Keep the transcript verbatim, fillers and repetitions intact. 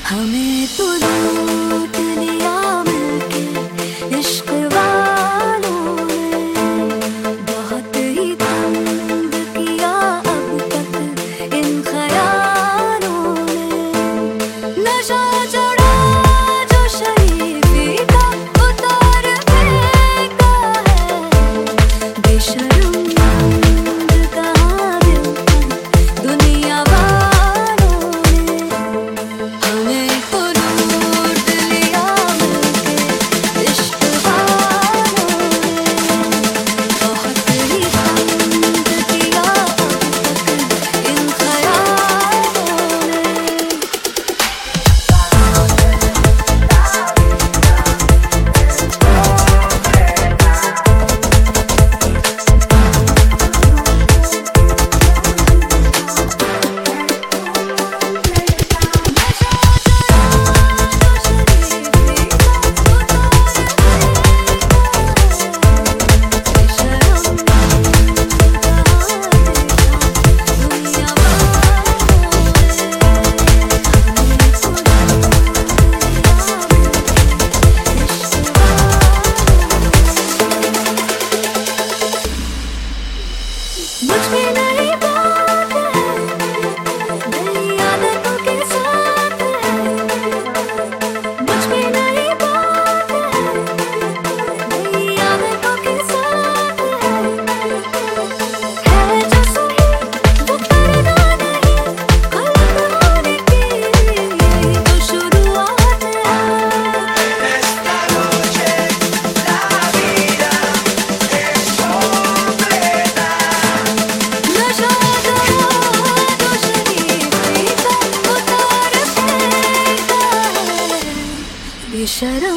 हमें तो लूट लिया मिलके इश्क वालों ने, बहुत ही तंग किया अब तक इन ख्यालों ने। नशा चढ़ा जो शरीफी का उतार फेंका है, बेशर्म कहाँ दिल को दुनिया वालों ने। हमें तो लूट लिया मिलके इश्क वालों ने, बहुत ही तंग किया अब तक इन ख्यालों ने। मुझ में नई बात है, नई आदतों के साथ है। मुझ में नई बात है, नई आदतों के साथ है। है जो सही वो पर्दा नहीं, गलत होने की यही तो शुरुआत है। नशा चढ़ा जो शरीफी का उतार फेंका है, बेशर्म